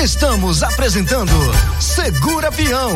Estamos apresentando Segura Peão.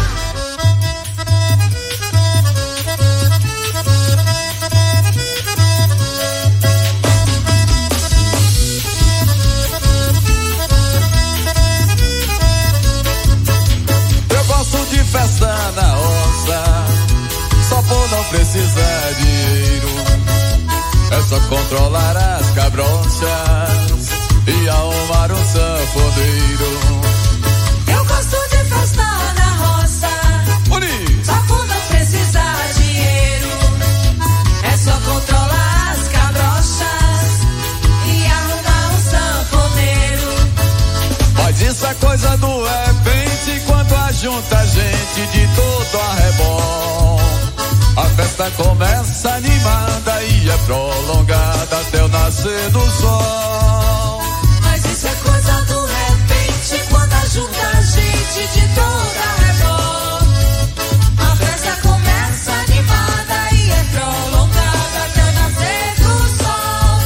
Eu gosto de festa na roça, só por não precisar de dinheiro. É só controlar as cabrochas e arrumar um sanfoneiro. Eu gosto de festa na roça, bonito, só por não precisar dinheiro. É só controlar as cabrochas e arrumar um sanfoneiro. Mas isso é coisa do repente, quando ajunta gente de todo arrebol. A festa começa animada e é prolongada até o nascer do sol. Mas isso é coisa do repente, quando ajuda a gente de toda rebol. A festa começa animada e é prolongada até o nascer do sol.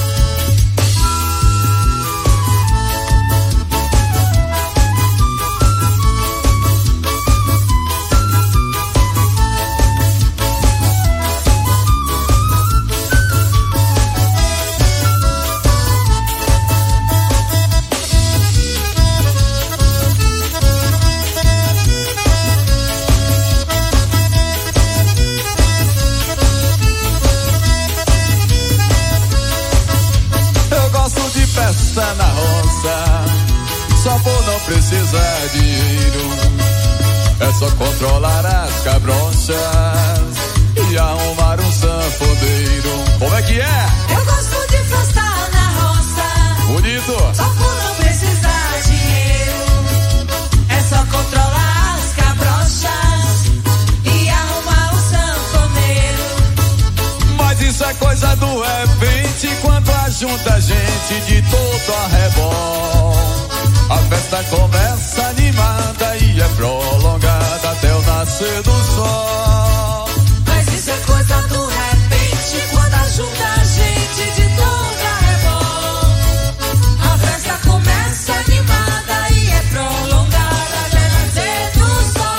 Festa na roça, só por não precisar de dinheiro. É só controlar as cabrochas e arrumar um sanfoneiro. Como é que é? Eu gosto de festa na roça, bonito, só por não precisar de dinheiro. É só controlar as cabrochas e arrumar um sanfoneiro. Mas isso é coisa do repente, quando ajunta gente de todo arrebol. A festa começa animada e é prolongada até o nascer do sol. Mas isso é coisa do repente, quando ajuda a gente de todo arrebol. A festa começa animada e é prolongada até o nascer do sol.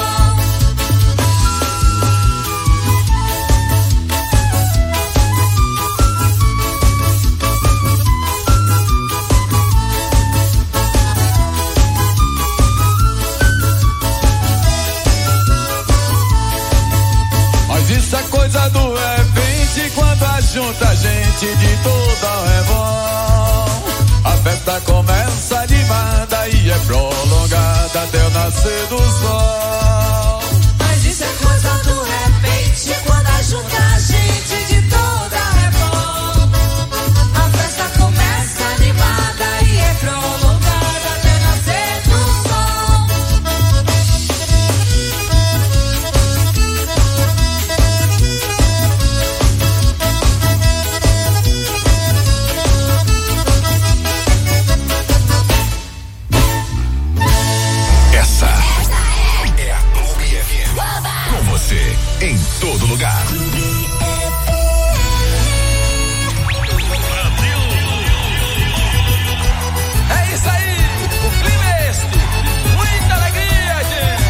Isso é coisa do repente, quando ajunta gente de todo arrebol. A festa começa animada e é prolongada até o nascer do sol. Mas isso é coisa do repente, quando ajunta a gente de todo arrebol. A festa começa animada e é prolongada até o nascer do sol. Em todo lugar. É isso aí, o clima é este. Muita alegria, gente.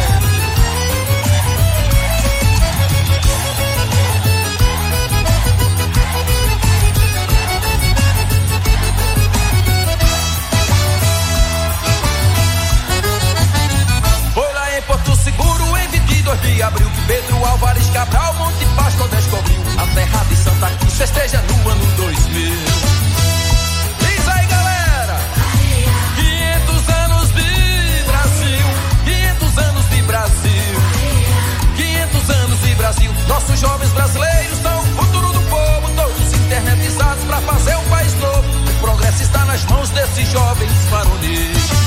Foi lá em Porto Seguro, em 22 de abril, Pedro Álvares Cabral, Monte Pastor descobriu a terra de Santa Cruz, festeja no ano 2000. Diz aí, galera, 500 anos de Brasil, 500 anos de Brasil, 500 anos de Brasil. Nossos jovens brasileiros são o futuro do povo, todos internetizados pra fazer um país novo. O progresso está nas mãos desses jovens varonis.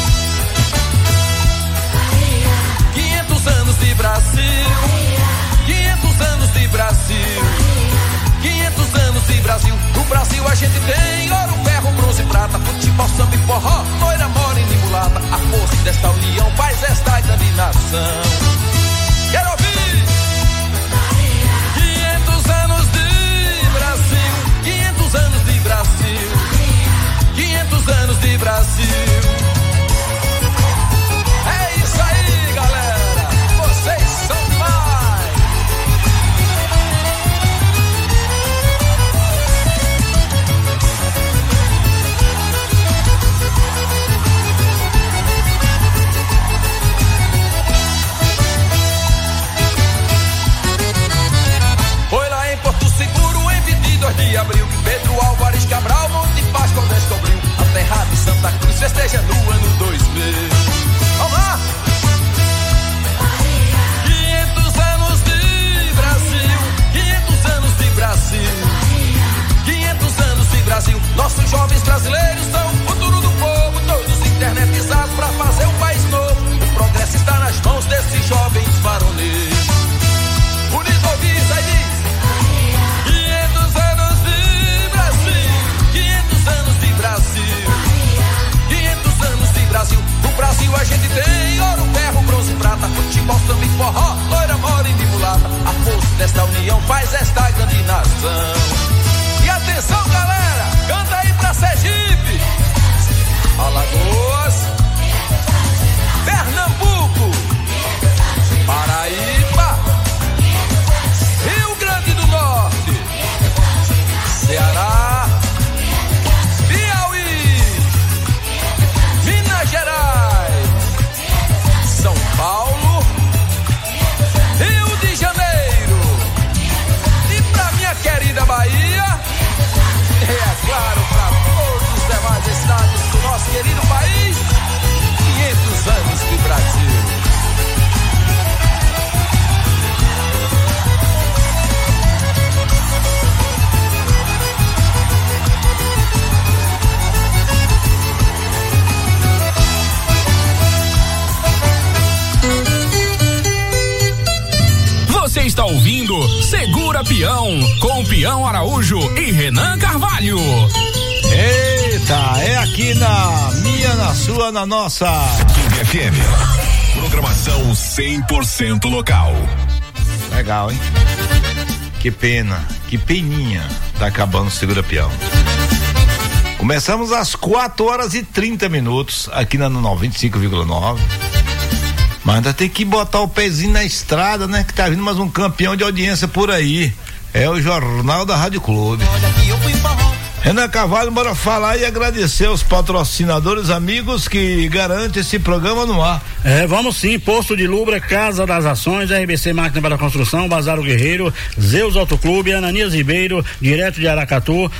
500 anos de Brasil, 500 anos de Brasil, 500 anos de Brasil. No Brasil a gente tem ouro, ferro, bronze e prata, futebol, samba e forró, loira, morena e mulata. A força desta união faz esta grande nação. Quero ouvir! 500 anos de Brasil, 500 anos de Brasil, 500 anos de Brasil. brasileiros são o futuro do povo, todos internetizados pra fazer um país novo. O progresso está nas mãos desses jovens varoneiros. Bonito ouvir isso aí, diz 500 anos de Brasil, 500 anos de Brasil, 500 anos de Brasil. No Brasil a gente tem ouro, ferro, bronze, prata, futebol, samba e forró, loira, mora e de mulata. A força desta união faz esta grande nação. E atenção, galera, canta aí pra Sergipe, Alagoas, Pernambuco, Paraíba, Rio Grande do Norte, Ceará, Piauí, Minas Gerais, São Paulo, Rio de Janeiro e pra minha querida Bahia, e é claro pra todos os demais estados do nosso querido país. 500 anos de Brasil. Você está ouvindo Segura Peão, com Peão Araújo e Renan Carvalho. Eita, é aqui na minha, na sua, na nossa Clube FM. Programação 100% local. Legal, hein? Que pena, que peninha. Tá acabando o Segura Peão. Começamos às 4h30 aqui na 95,9. Mas ainda tem que botar o pezinho na estrada, né? Que tá vindo mais um campeão de audiência por aí. É o Jornal da Rádio Clube. Olha que eu fui forró. Renan Carvalho, bora falar e agradecer aos patrocinadores amigos que garantem esse programa no ar. Vamos sim, Posto de Lubra, Casa das Ações, RBC Máquina para Construção, Bazar o Guerreiro, Zeus Autoclube, Ananias Ribeiro, direto de Aracatu,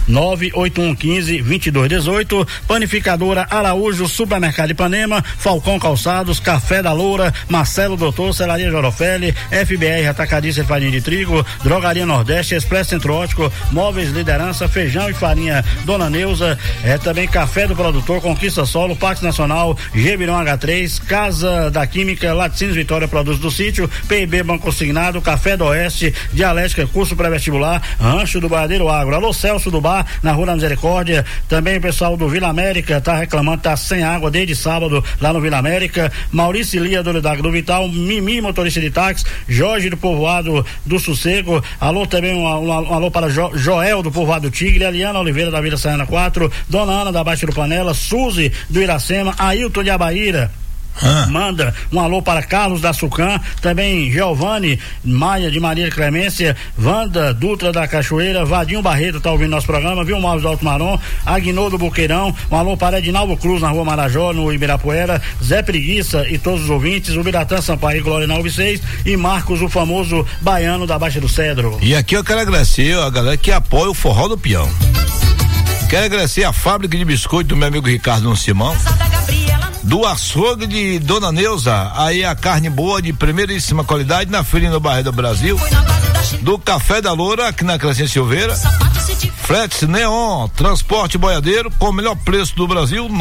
98115-2218, Panificadora Araújo, Supermercado Ipanema, Falcão Calçados, Café da Loura, Marcelo Doutor, Celaria Jorofelli, FBR Atacadista e Farinha de Trigo, Drogaria Nordeste, Expresso Centro Ótico, Móveis Liderança, Feijão e Farinha Dona Neuza, também Café do Produtor, Conquista Solo, Parque Nacional, Gebirão H3, Casa da Química, Laticínios Vitória, Produtos do Sítio, PIB Banco Consignado, Café do Oeste, Dialética, curso pré-vestibular, Rancho do Boiadeiro Agro. Alô, Celso do Bar, na Rua da Misericórdia. Também o pessoal do Vila América tá reclamando, tá sem água desde sábado lá no Vila América. Maurício Lia do Agro Vital, Mimi, motorista de táxi, Jorge do Povoado do Sossego. Alô, também um alô para Joel do Povoado Tigre, Eliana Oliveira da Vila Saiana 4, Dona Ana da Baixa do Panela, Suzy do Iracema, Ailton de Abaíra. Manda um alô para Carlos da Sucam, também Giovanni Maia de Maria Clemência, Wanda Dutra da Cachoeira, Vadinho Barreto tá ouvindo nosso programa, viu, Mauro do Alto Marom, Aguinaldo do Boqueirão, um alô para Edinaldo Cruz na Rua Marajó, no Ibirapuera, Zé Preguiça e todos os ouvintes, o Biratã Sampaio, Glória 96 e Marcos, o famoso baiano da Baixa do Cedro. E aqui eu quero agradecer a galera que apoia o Forró do Peão. Quero agradecer a fábrica de biscoito do meu amigo Ricardo Simão, do açougue de Dona Neuza, aí a carne boa de primeiríssima qualidade na Feira no Barreiro do Brasil, do Café da Loura aqui na Crescente Silveira, Fretes Neon, transporte boiadeiro com o melhor preço do Brasil,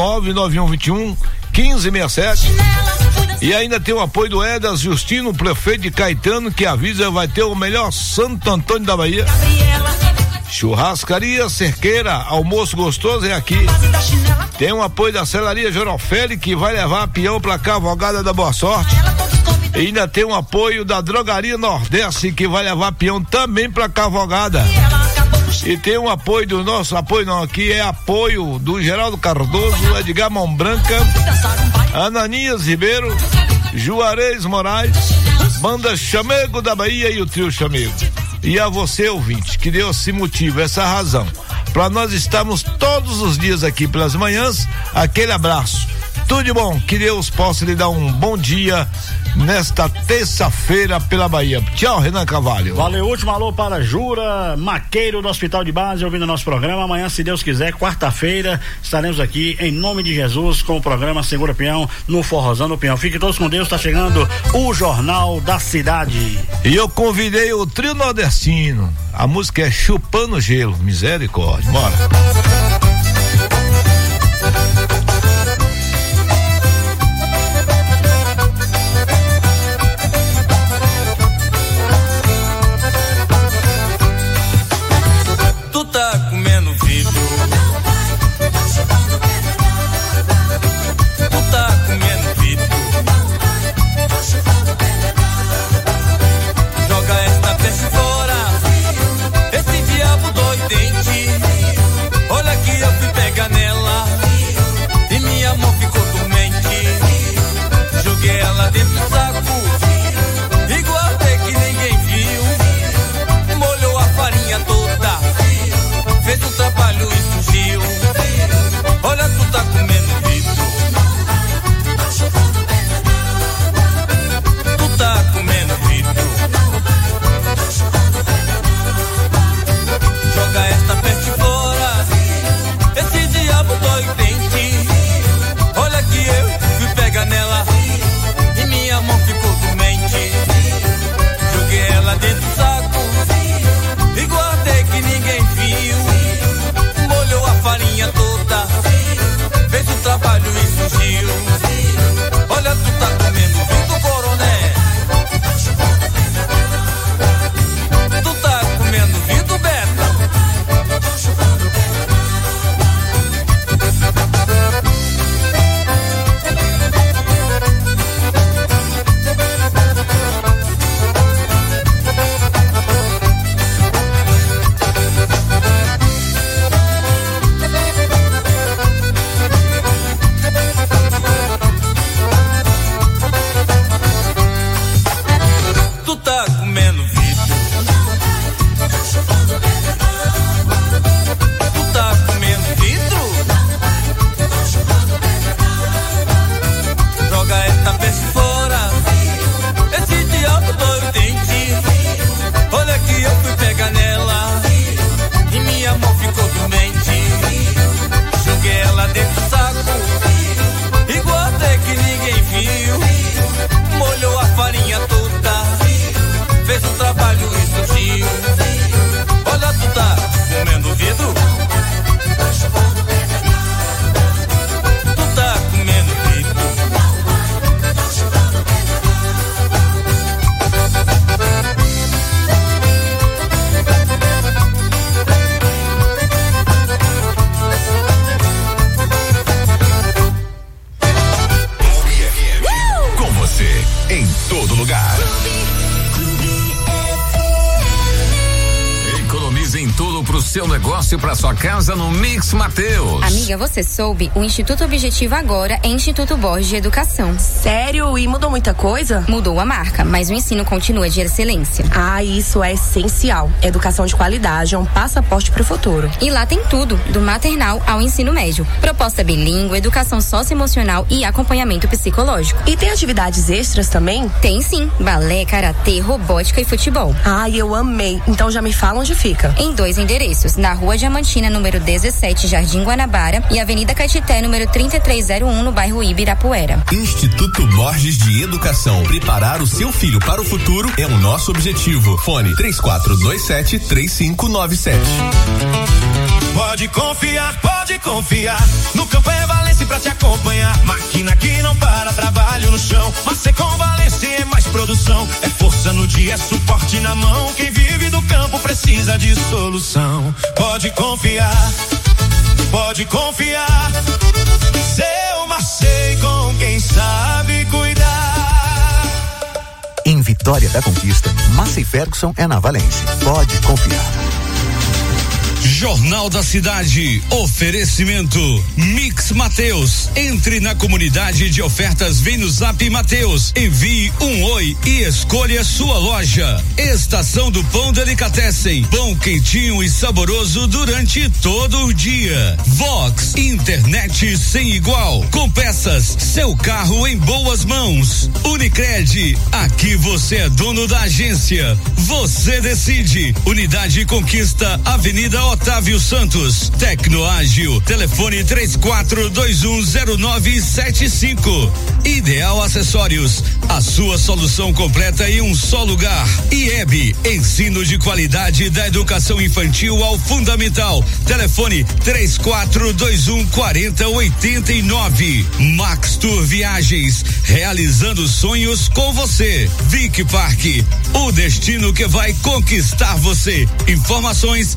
99121-1567. E ainda tem o apoio do Edas Justino, prefeito de Caetano, que avisa vai ter o melhor Santo Antônio da Bahia. Churrascaria Cerqueira, almoço gostoso é aqui. Tem o apoio da Celaria Jorofelli, que vai levar Peão pra Cavalgada da Boa Sorte. E ainda tem o apoio da Drogaria Nordeste, que vai levar Peão também pra Cavalgada. E tem um apoio do nosso apoio, não, aqui é apoio do Geraldo Cardoso, Edgar Mão Branca, Ananias Ribeiro, Juarez Moraes, Banda Chamego da Bahia e o Trio Chamego. E a você, ouvinte, que deu esse motivo, essa razão, para nós estarmos todos os dias aqui pelas manhãs, aquele abraço. Tudo de bom, que Deus possa lhe dar um bom dia nesta terça-feira pela Bahia. Tchau, Renan Carvalho. Valeu, último alô para Jura Maqueiro do Hospital de Base, ouvindo nosso programa. Amanhã, se Deus quiser, quarta-feira, estaremos aqui em nome de Jesus com o programa Segura Peão no Forrozão do Peão. Fiquem todos com Deus, está chegando o Jornal da Cidade. E eu convidei o Trio Nordestino. A música é Chupando Gelo, misericórdia. Bora. consórcio para sua casa no Mix Mateus. Amiga, você soube? O Instituto Objetivo agora é Instituto Borges de Educação. Sério? E mudou muita coisa? Mudou a marca, mas o ensino continua de excelência. Ah, isso é essencial. Educação de qualidade é um passaporte para o futuro. E lá tem tudo, do maternal ao ensino médio. Proposta bilíngue, educação socioemocional e acompanhamento psicológico. E tem atividades extras também? Tem sim, balé, karatê, robótica e futebol. Ai, eu amei. Então já me fala onde fica. Em 2 endereços, na Rua Diamantina, número 17, Jardim Guanabara, e Avenida Caetité, número 3301, no bairro Ibirapuera. Instituto Borges de Educação. Preparar o seu filho para o futuro é o nosso objetivo. Fone 3427-3597. Pode confiar. No campo é Valência pra te acompanhar. Máquina que não para, trabalho no chão. Você com Valência é mais produção. É força no dia, é suporte na mão. Quem vive do campo precisa de solução. Pode confiar. Seu Marcei com quem sabe cuidar. Em Vitória da Conquista, Massey Ferguson é na Valência. Pode confiar. Jornal da Cidade, oferecimento Mix Mateus. Entre na comunidade de ofertas, vem no Zap Mateus, envie um oi e escolha sua loja. Estação do Pão Delicatessen, pão quentinho e saboroso durante todo o dia. Vox, internet sem igual, com peças, seu carro em boas mãos. Unicred, aqui você é dono da agência, você decide. Unidade Conquista, Avenida Otávio Santos. Tecnoágil, telefone 34210975. Ideal Acessórios, a sua solução completa em um só lugar. IEB, ensino de qualidade da educação infantil ao fundamental. Telefone 34214089. Max Tour Viagens, realizando sonhos com você. Vic Parque, o destino que vai conquistar você. Informações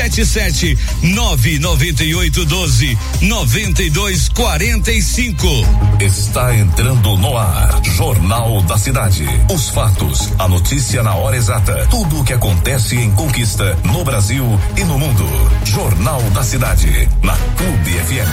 77998129245. Está entrando no ar, Jornal da Cidade. Os fatos, a notícia na hora exata, tudo o que acontece em Conquista, no Brasil e no mundo. Jornal da Cidade, na Clube FM.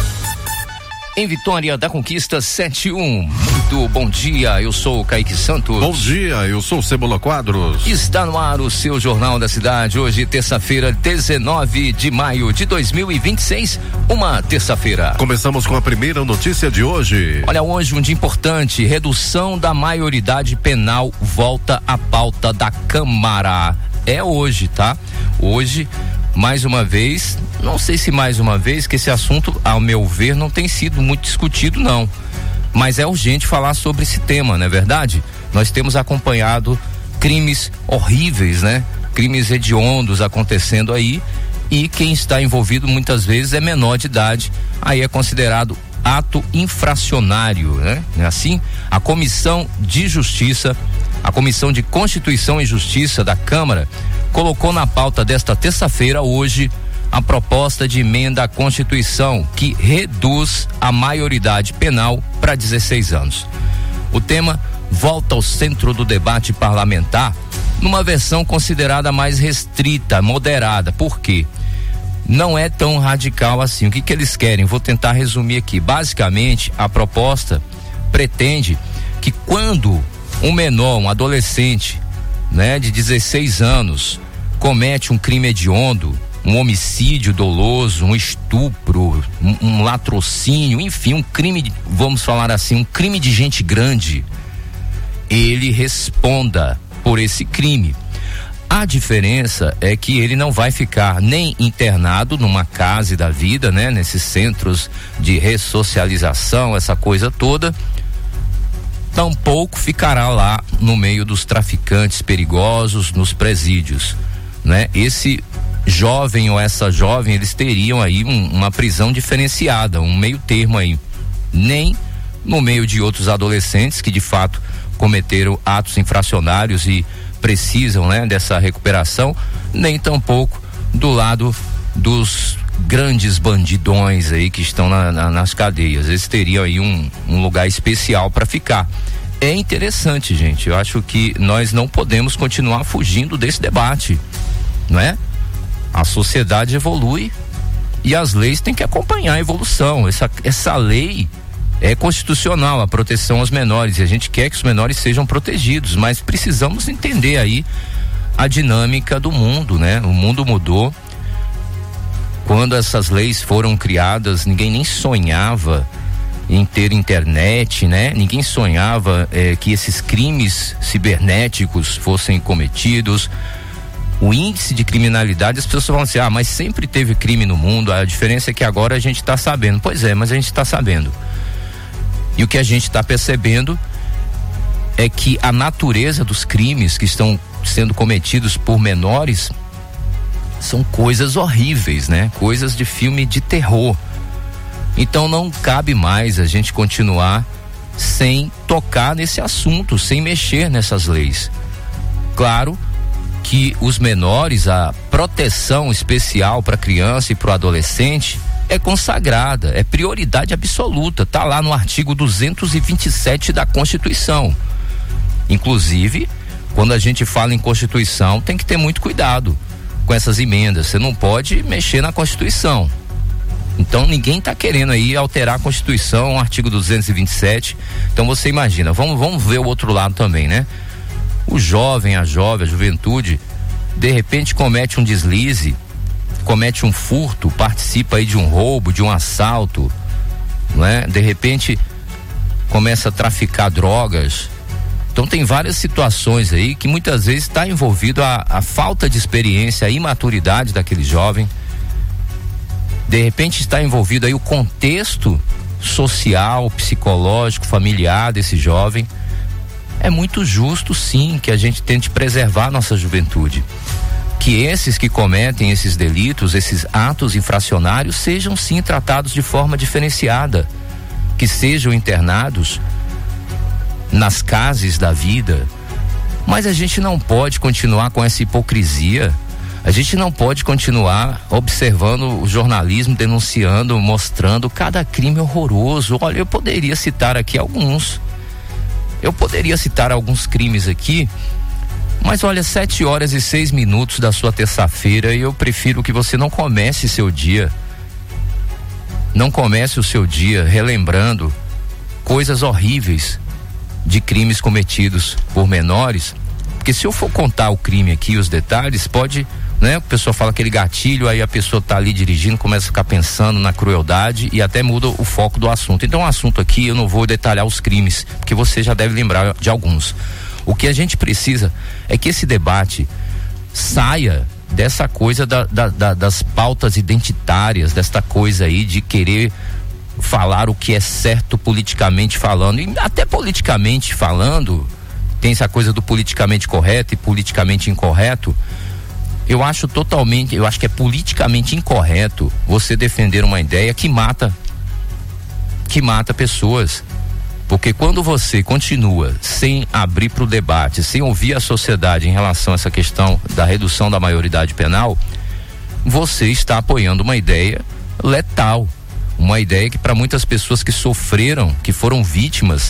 Em Vitória da Conquista 71. Muito bom dia, eu sou o Kaique Santos. Bom dia, eu sou o Cebola Quadros. Está no ar o seu Jornal da Cidade, hoje terça-feira, 19 de maio de 2026, uma terça-feira. Começamos com a primeira notícia de hoje. Olha, hoje um dia importante, redução da maioridade penal volta à pauta da Câmara. É hoje, tá? Hoje, mais uma vez, não sei se mais uma vez, que esse assunto, ao meu ver, não tem sido muito discutido, não. Mas é urgente falar sobre esse tema, não é verdade? Nós temos acompanhado crimes horríveis, né? Crimes hediondos acontecendo aí, e quem está envolvido muitas vezes é menor de idade, aí é considerado ato infracionário, né? Assim, a Comissão de Justiça, a Comissão de Constituição e Justiça da Câmara colocou na pauta desta terça-feira, hoje, a proposta de emenda à Constituição que reduz a maioridade penal para 16 anos. O tema volta ao centro do debate parlamentar numa versão considerada mais restrita, moderada. Por quê? Não é tão radical assim. O que eles querem? Vou tentar resumir aqui. Basicamente, a proposta pretende que quando um menor, um adolescente, né, de 16 anos, comete um crime hediondo, um homicídio doloso, um estupro, um latrocínio, enfim, um crime, vamos falar assim, um crime de gente grande, ele responda por esse crime. A diferença é que ele não vai ficar nem internado numa casa da vida, né, nesses centros de ressocialização, essa coisa toda, tampouco ficará lá no meio dos traficantes perigosos, nos presídios, né? Esse jovem ou essa jovem, eles teriam aí uma prisão diferenciada, um meio termo aí, nem no meio de outros adolescentes que de fato cometeram atos infracionários e precisam, né, dessa recuperação, nem tampouco do lado dos grandes bandidões aí que estão nas cadeias. Eles teriam aí um lugar especial para ficar. É interessante, gente, eu acho que nós não podemos continuar fugindo desse debate, não é? A sociedade evolui e as leis têm que acompanhar a evolução. Essa lei é constitucional, a proteção aos menores, e a gente quer que os menores sejam protegidos, mas precisamos entender aí a dinâmica do mundo, né? O mundo mudou. Quando essas leis foram criadas, ninguém nem sonhava em ter internet, né? Ninguém sonhava que esses crimes cibernéticos fossem cometidos. O índice de criminalidade, as pessoas falam assim, mas sempre teve crime no mundo, a diferença é que agora a gente está sabendo. Pois é, mas a gente está sabendo. E o que a gente está percebendo é que a natureza dos crimes que estão sendo cometidos por menores são coisas horríveis, né? Coisas de filme de terror. Então não cabe mais a gente continuar sem tocar nesse assunto, sem mexer nessas leis. Claro que os menores, a proteção especial para a criança e para o adolescente é consagrada, é prioridade absoluta, tá lá no artigo 227 da Constituição. Inclusive, quando a gente fala em Constituição, tem que ter muito cuidado com essas emendas. Você não pode mexer na Constituição. Então ninguém está querendo aí alterar a Constituição, o artigo 227. Então você imagina, vamos ver o outro lado também, né? O jovem, a juventude, de repente comete um deslize, comete um furto, participa aí de um roubo, de um assalto, não é? De repente começa a traficar drogas. Então tem várias situações aí que muitas vezes está envolvido a falta de experiência, a imaturidade daquele jovem. De repente está envolvido aí o contexto social, psicológico, familiar desse jovem. É muito justo, sim, que a gente tente preservar nossa juventude. Que esses que cometem esses delitos, esses atos infracionários, sejam sim tratados de forma diferenciada. Que sejam internados nas cases da vida. Mas a gente não pode continuar com essa hipocrisia. A gente não pode continuar observando o jornalismo, denunciando, mostrando cada crime horroroso. Olha, eu poderia citar aqui alguns. Eu poderia citar alguns crimes aqui, mas olha, 7h06 da sua terça-feira, e eu prefiro que você não comece seu dia. Não comece o seu dia relembrando coisas horríveis de crimes cometidos por menores, porque se eu for contar o crime aqui, os detalhes, pode, né? A pessoa fala aquele gatilho, aí a pessoa tá ali dirigindo, começa a ficar pensando na crueldade e até muda o foco do assunto. Então o assunto aqui, eu não vou detalhar os crimes, porque você já deve lembrar de alguns. O que a gente precisa é que esse debate saia dessa coisa das pautas identitárias, desta coisa aí de querer falar o que é certo politicamente falando, e até politicamente falando, tem essa coisa do politicamente correto e politicamente incorreto. Eu acho que é politicamente incorreto você defender uma ideia que mata pessoas. Porque quando você continua sem abrir para o debate, sem ouvir a sociedade em relação a essa questão da redução da maioridade penal, você está apoiando uma ideia letal. Uma ideia que para muitas pessoas que sofreram, que foram vítimas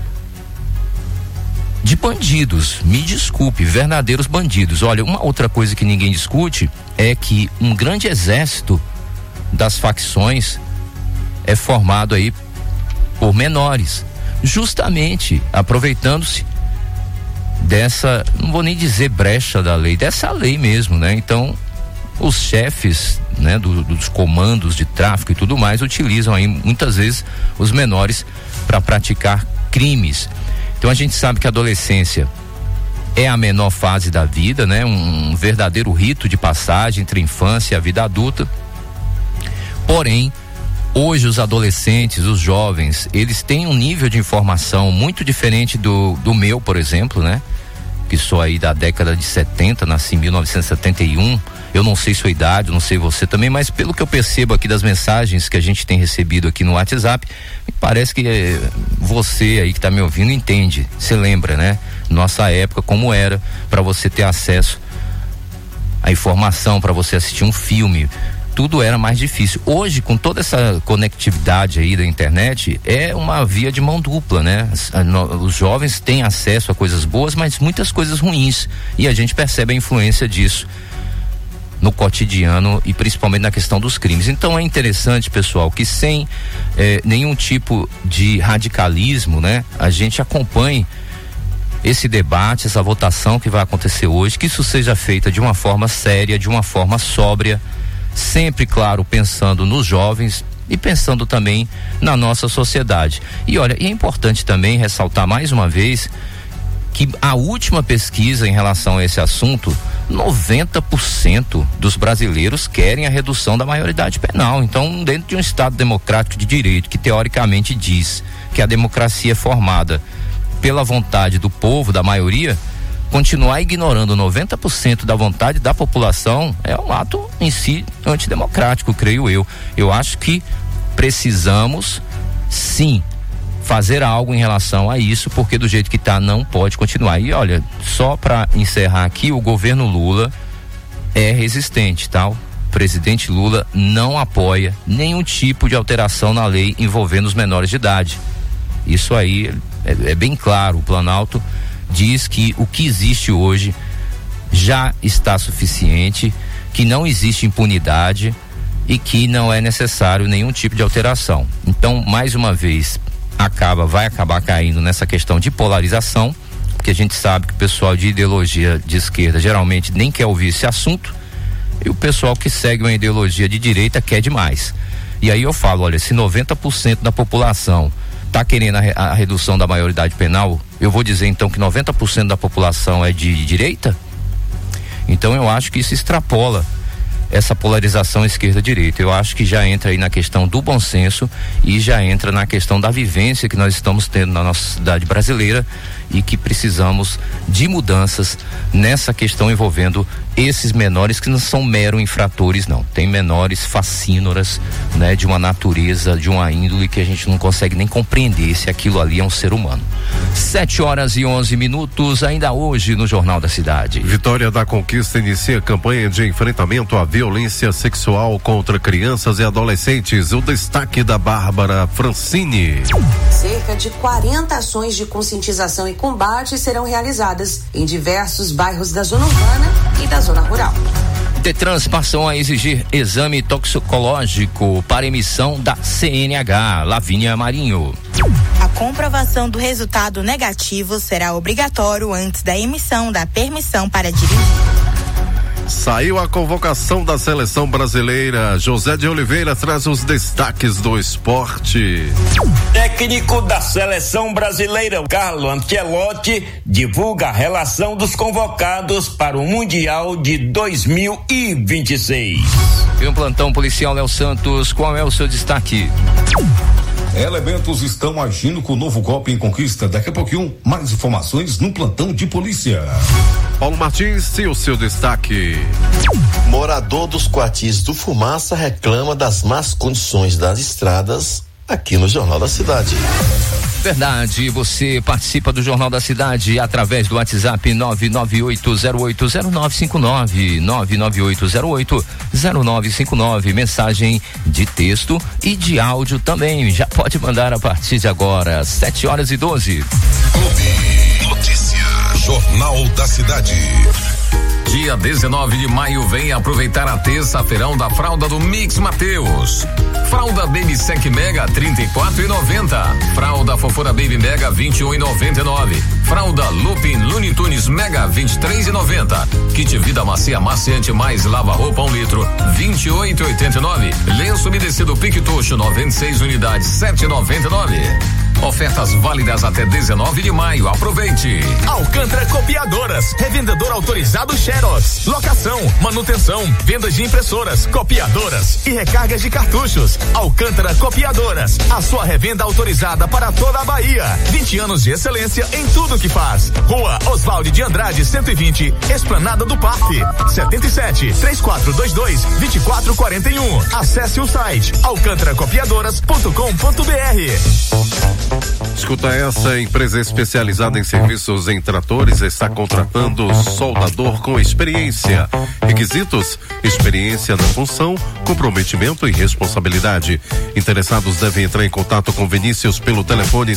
de bandidos, me desculpe, verdadeiros bandidos. Olha, uma outra coisa que ninguém discute é que um grande exército das facções é formado aí por menores, justamente aproveitando-se dessa, não vou nem dizer brecha da lei, dessa lei mesmo, né? Então, os chefes, né, dos comandos de tráfico e tudo mais utilizam aí muitas vezes os menores para praticar crimes. Então a gente sabe que a adolescência é a menor fase da vida, né? Um verdadeiro rito de passagem entre a infância e a vida adulta. Porém, hoje os adolescentes, os jovens, eles têm um nível de informação muito diferente do meu, por exemplo, né? Que sou aí da década de 70, nasci em 1971. Eu não sei sua idade, não sei você também, mas pelo que eu percebo aqui das mensagens que a gente tem recebido aqui no WhatsApp, me parece que você aí que está me ouvindo entende, você lembra, né? Nossa época, como era para você ter acesso à informação, para você assistir um filme, tudo era mais difícil. Hoje, com toda essa conectividade aí da internet, é uma via de mão dupla, né? Os jovens têm acesso a coisas boas, mas muitas coisas ruins, e a gente percebe a influência disso no cotidiano e principalmente na questão dos crimes. Então é interessante, pessoal, que sem nenhum tipo de radicalismo, né, a gente acompanhe esse debate, essa votação que vai acontecer hoje, que isso seja feita de uma forma séria, de uma forma sóbria, sempre, claro, pensando nos jovens e pensando também na nossa sociedade. E olha, é importante também ressaltar mais uma vez que a última pesquisa em relação a esse assunto, 90% dos brasileiros querem a redução da maioridade penal. Então, dentro de um Estado democrático de direito, que teoricamente diz que a democracia é formada pela vontade do povo, da maioria, continuar ignorando 90% da vontade da população é um ato em si antidemocrático, creio eu. Eu acho que precisamos, sim, fazer algo em relação a isso, porque do jeito que está não pode continuar. E olha, só para encerrar aqui, o governo Lula é resistente, tá? O presidente Lula não apoia nenhum tipo de alteração na lei envolvendo os menores de idade. Isso aí é bem claro. O Planalto diz que o que existe hoje já está suficiente, que não existe impunidade e que não é necessário nenhum tipo de alteração. Então, mais uma vez, vai acabar caindo nessa questão de polarização, porque a gente sabe que o pessoal de ideologia de esquerda geralmente nem quer ouvir esse assunto, e o pessoal que segue uma ideologia de direita quer demais. E aí eu falo, olha, se 90% da população está querendo a redução da maioridade penal, eu vou dizer então que 90% da população é de direita? Então eu acho que isso extrapola essa polarização esquerda-direita. Eu acho que já entra aí na questão do bom senso e já entra na questão da vivência que nós estamos tendo na nossa cidade brasileira e que precisamos de mudanças nessa questão envolvendo esses menores que não são mero infratores, não. Tem menores facínoras, né, de uma natureza, de uma índole que a gente não consegue nem compreender se aquilo ali é um ser humano. 7h11, ainda hoje no Jornal da Cidade. Vitória da Conquista inicia campanha de enfrentamento à violência sexual contra crianças e adolescentes. O destaque da Bárbara Francini. Cerca de 40 ações de conscientização e combate serão realizadas em diversos bairros da zona urbana e da zona rural. Detrans passou a exigir exame toxicológico para emissão da CNH. Lavínia Marinho. A comprovação do resultado negativo será obrigatório antes da emissão da permissão para dirigir. Saiu a convocação da seleção brasileira. José de Oliveira traz os destaques do esporte. Técnico da seleção brasileira, Carlo Ancelotti, divulga a relação dos convocados para o Mundial de 2026. E um plantão policial, Léo Santos, qual é o seu destaque? Elementos estão agindo com o novo golpe em Conquista. Daqui a pouquinho, mais informações no plantão de polícia. Paulo Martins e o seu destaque. Morador dos quartis do Fumaça reclama das más condições das estradas aqui no Jornal da Cidade. Verdade, você participa do Jornal da Cidade através do WhatsApp 998080959, 998080959, mensagem de texto e de áudio também, já pode mandar a partir de agora, 7h12. Notícia, Jornal da Cidade. Dia 19 de maio, vem aproveitar a terça-feirão da fralda do Mix Mateus. Fralda Baby Sec Mega 34,90. Fralda Fofura Baby Mega 21,99. Fralda Lupin Looney Tunes Mega 23,90. Kit Vida Macia Maciante mais lava roupa 1 litro 28,89. Lenço umedecido Piquetucho 96 unidades 7,99. Ofertas válidas até 19 de maio. Aproveite. Alcântara Copiadoras, revendedor autorizado Xerox, locação, manutenção, vendas de impressoras, copiadoras e recargas de cartuchos. Alcântara Copiadoras, a sua revenda autorizada para toda a Bahia. 20 anos de excelência em tudo que faz. Rua Oswaldo de Andrade 120, Esplanada do Parque. 77-3422-2441. Acesse o site alcantaracopiadoras.com.br. Escuta essa, empresa especializada em serviços em tratores está contratando soldador com experiência. Requisitos: experiência na função, comprometimento e responsabilidade. Interessados devem entrar em contato com Vinícius pelo telefone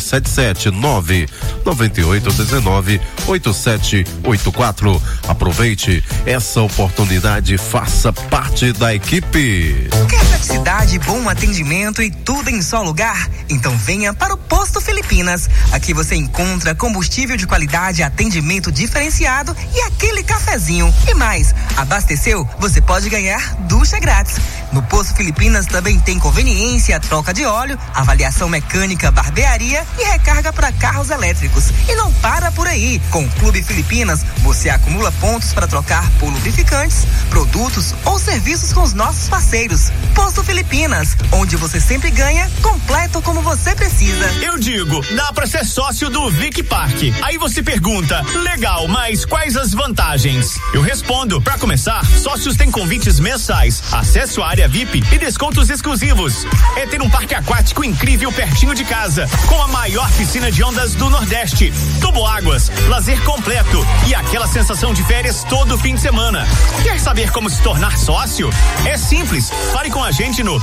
779-9819-8784. Aproveite essa oportunidade, faça parte da equipe. Quer praticidade, bom atendimento e tudo em só lugar? Então venha para o Posto Filipinas. Aqui você encontra combustível de qualidade, atendimento diferenciado e aquele cafezinho. E mais, abasteceu? Você pode ganhar ducha grátis. No Posto Filipinas também tem conveniência, troca de óleo, avaliação mecânica, barbearia e recarga para carros elétricos. E não para por aí. Com o Clube Filipinas, você acumula pontos para trocar por lubrificantes, produtos ou serviços com os nossos parceiros. Posto Filipinas, onde você sempre ganha, completo como você precisa. Eu digo, dá pra ser sócio do Vic Park. Aí você pergunta, legal, mas quais as vantagens? Eu respondo, pra começar, sócios têm convites mensais, acesso à área VIP e descontos exclusivos. É ter um parque aquático incrível pertinho de casa, com a maior piscina de ondas do Nordeste, toboáguas, lazer completo e aquela sensação de férias todo fim de semana. Quer saber como se tornar sócio? É simples, fale com a gente no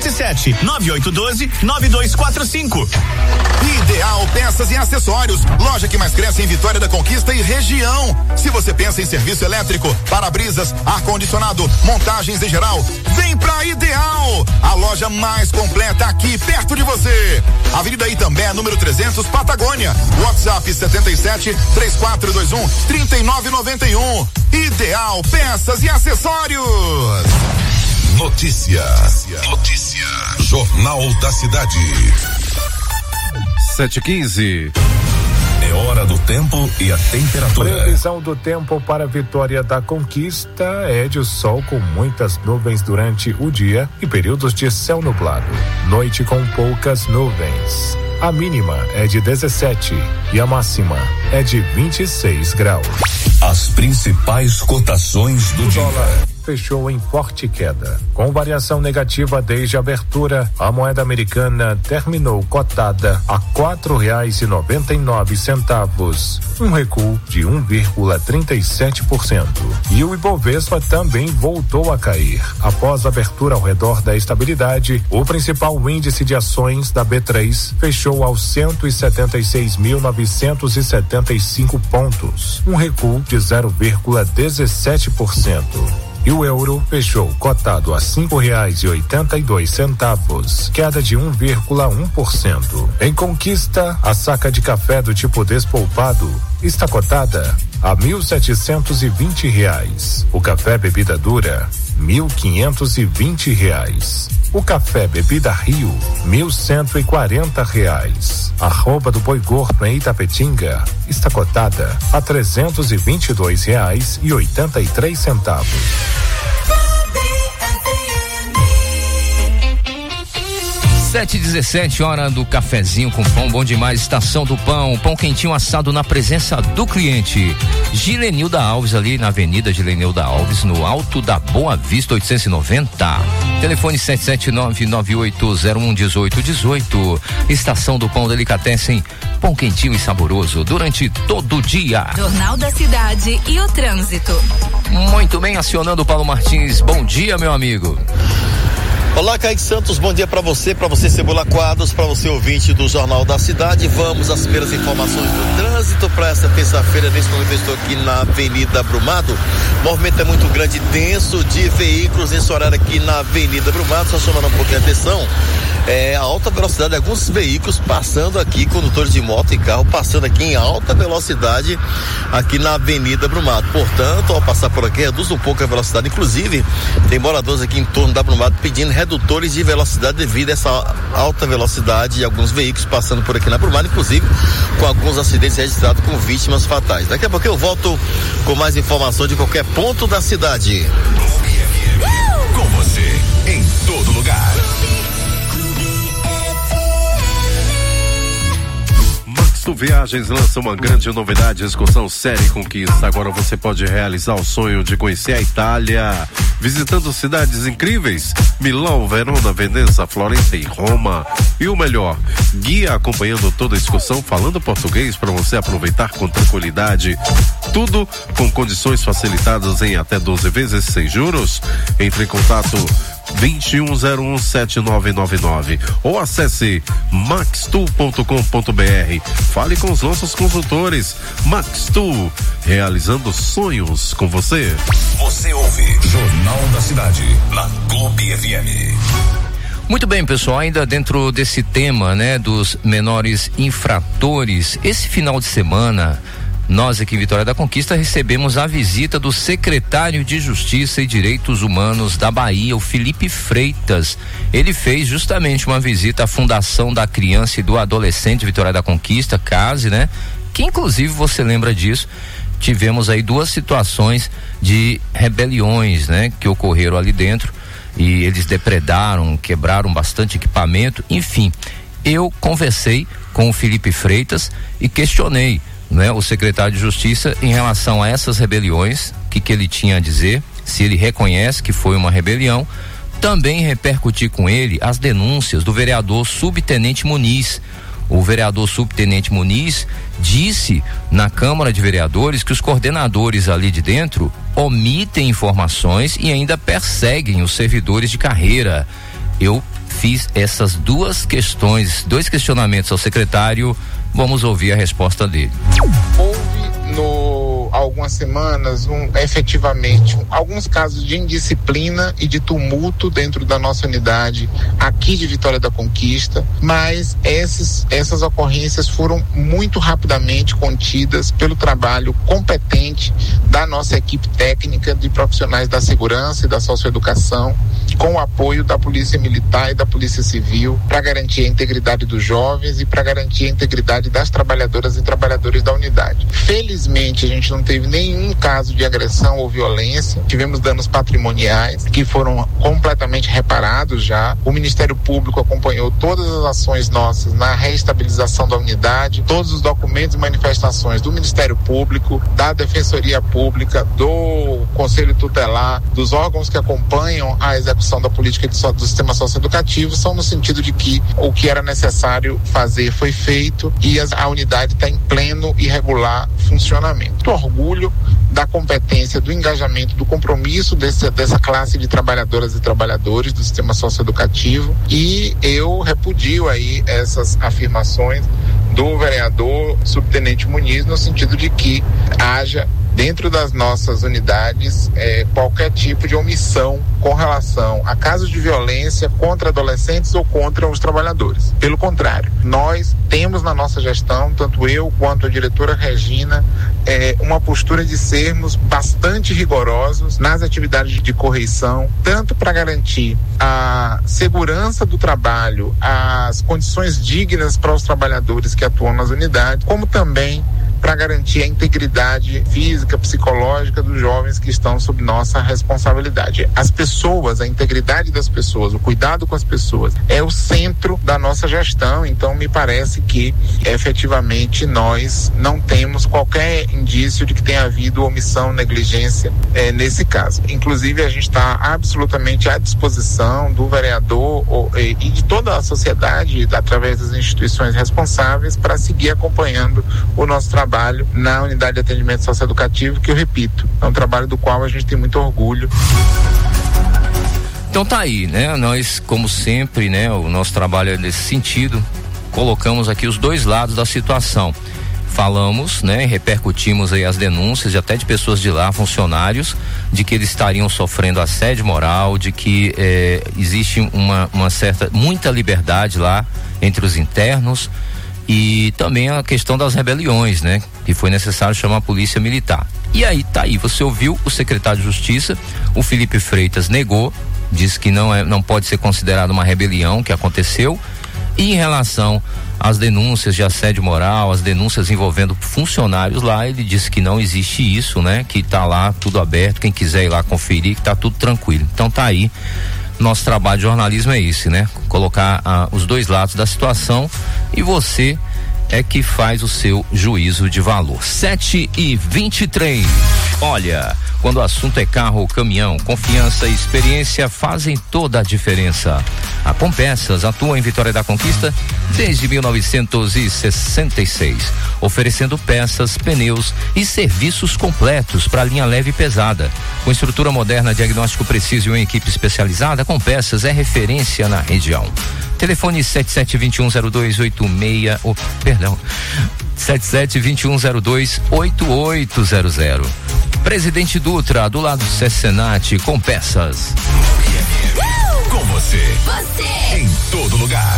77-9812-9245. Ideal Peças e Acessórios, loja que mais cresce em Vitória da Conquista e região. Se você pensa em serviço elétrico, para-brisas, ar-condicionado, montagens em geral, vem pra Ideal, a loja mais completa aqui perto de você. Avenida Itambé, número 300, Patagônia. WhatsApp 77-3421-3991. Ideal Peças e Acessórios. Notícia. Jornal da Cidade. 7h15. É hora do tempo e a temperatura. Previsão do tempo para Vitória da Conquista é de sol com muitas nuvens durante o dia e períodos de céu nublado. Noite com poucas nuvens. A mínima é de 17 e a máxima é de 26 graus. As principais cotações do dia. Fechou em forte queda. Com variação negativa desde a abertura, a moeda americana terminou cotada a R$4,99, um recuo de 1,37%. E o Ibovespa também voltou a cair. Após a abertura ao redor da estabilidade, o principal índice de ações da B3 fechou aos 177.975 pontos, um recuo de 0,17%. E o euro fechou cotado a R$5,82, queda de 1,1%. Em Conquista, a saca de café do tipo despolpado está cotada a R$1.720. O café bebida dura, R$1.520. O café bebida Rio, R$1.140. A arroba do boi gordo em Itapetinga está cotada a R$322,83. 7h17, hora do cafezinho com pão, bom demais, estação do pão, pão quentinho assado na presença do cliente. Gilenilda Alves, ali na Avenida Gilenilda Alves, no Alto da Boa Vista, 890. Telefone 77998011818. Estação do Pão Delicatessen, pão quentinho e saboroso durante todo o dia. Jornal da Cidade e o trânsito. Muito bem, acionando o Paulo Martins. Bom dia, meu amigo. Olá, Kaique Santos, bom dia para você Cebola Quadros, para você ouvinte do Jornal da Cidade. Vamos às primeiras informações do trânsito para essa terça-feira. Nesse momento eu estou aqui na Avenida Brumado. O movimento é muito grande, denso de veículos nesse horário aqui na Avenida Brumado. Só chamando um pouquinho a atenção, a alta velocidade, alguns veículos passando aqui, condutores de moto e carro passando aqui em alta velocidade aqui na Avenida Brumado. Portanto, ao passar por aqui, reduz um pouco a velocidade. Inclusive, tem moradores aqui em torno da Brumado pedindo redutores de velocidade devido a essa alta velocidade e alguns veículos passando por aqui na Brumado, inclusive com alguns acidentes registrados com vítimas fatais. Daqui a pouco eu volto com mais informação de qualquer ponto da cidade. Com você, em todo lugar. Viagens lança uma grande novidade, excursão Série Conquista. Agora você pode realizar o sonho de conhecer a Itália, visitando cidades incríveis: Milão, Verona, Veneza, Florença e Roma. E o melhor, guia acompanhando toda a excursão, falando português para você aproveitar com tranquilidade. Tudo com condições facilitadas em até 12 vezes sem juros. Entre em contato 21017999 ou acesse maxtool.com.br. Fale com os nossos consultores. Maxtool, realizando sonhos com você. Você ouve Jornal da Cidade na Clube FM. Muito bem, pessoal, ainda dentro desse tema, né, dos menores infratores, esse final de semana nós aqui em Vitória da Conquista recebemos a visita do secretário de Justiça e Direitos Humanos da Bahia, o Felipe Freitas. Ele fez justamente uma visita à Fundação da Criança e do Adolescente Vitória da Conquista, CASE, né? Que inclusive você lembra disso, tivemos aí 2 situações de rebeliões, né? Que ocorreram ali dentro e eles depredaram, quebraram bastante equipamento, enfim. Eu conversei com o Felipe Freitas e questionei, né, o secretário de Justiça em relação a essas rebeliões, o que ele tinha a dizer, se ele reconhece que foi uma rebelião. Também repercutir com ele as denúncias do vereador Subtenente Muniz. O vereador Subtenente Muniz disse na Câmara de Vereadores que os coordenadores ali de dentro omitem informações e ainda perseguem os servidores de carreira. Eu fiz essas 2 questionamentos ao secretário. Vamos ouvir a resposta dele. Houve algumas semanas efetivamente alguns casos de indisciplina e de tumulto dentro da nossa unidade aqui de Vitória da Conquista, mas essas ocorrências foram muito rapidamente contidas pelo trabalho competente da nossa equipe técnica de profissionais da segurança e da socioeducação, com o apoio da Polícia Militar e da Polícia Civil, para garantir a integridade dos jovens e para garantir a integridade das trabalhadoras e trabalhadores da unidade. Felizmente, a gente não teve nenhum caso de agressão ou violência. Tivemos danos patrimoniais que foram completamente reparados já. O Ministério Público acompanhou todas as ações nossas na reestabilização da unidade, todos os documentos e manifestações do Ministério Público, da Defensoria Pública, do Conselho Tutelar, dos órgãos que acompanham a execução da política do sistema socioeducativo, são no sentido de que o que era necessário fazer foi feito e a unidade está em pleno e regular funcionamento. Orgulho da competência, do engajamento, do compromisso dessa classe de trabalhadoras e trabalhadores do sistema socioeducativo, e eu repudio aí essas afirmações do vereador Subtenente Muniz no sentido de que haja dentro das nossas unidades qualquer tipo de omissão com relação a casos de violência contra adolescentes ou contra os trabalhadores. Pelo contrário, nós temos na nossa gestão, tanto eu quanto a diretora Regina, uma postura de sermos bastante rigorosos nas atividades de correição, tanto para garantir a segurança do trabalho, as condições dignas para os trabalhadores que atuam nas unidades, como também para garantir a integridade física, psicológica dos jovens que estão sob nossa responsabilidade. As pessoas, a integridade das pessoas, o cuidado com as pessoas é o centro da nossa gestão, então me parece que efetivamente nós não temos qualquer indício de que tenha havido omissão, negligência nesse caso. Inclusive a gente está absolutamente à disposição do vereador e de toda a sociedade, através das instituições responsáveis, para seguir acompanhando o nosso trabalho na unidade de atendimento socioeducativo, que eu repito, é um trabalho do qual a gente tem muito orgulho. Então tá aí, né? Nós, como sempre, né? O nosso trabalho é nesse sentido, colocamos aqui os 2 lados da situação. Falamos, né? Repercutimos aí as denúncias até de pessoas de lá, funcionários, de que eles estariam sofrendo assédio moral, de que existe muita liberdade lá entre os internos, e também a questão das rebeliões, né? Que foi necessário chamar a polícia militar. E aí, tá aí, você ouviu o secretário de Justiça, o Felipe Freitas negou, disse que não pode ser considerado uma rebelião que aconteceu. E em relação às denúncias de assédio moral, as denúncias envolvendo funcionários lá, ele disse que não existe isso, né? Que tá lá tudo aberto, quem quiser ir lá conferir, que tá tudo tranquilo. Então tá aí. Nosso trabalho de jornalismo é esse, né? Colocar os 2 lados da situação, e você é que faz o seu juízo de valor. 7h23. Olha, quando o assunto é carro ou caminhão, confiança e experiência fazem toda a diferença. A Compeças atua em Vitória da Conquista desde 1966, oferecendo peças, pneus e serviços completos para a linha leve e pesada. Com estrutura moderna, diagnóstico preciso e uma equipe especializada, a Compeças é referência na região. Telefone 7721028800. Presidente Dutra, do lado do Cesenate, Compeças. Com você. Em todo lugar.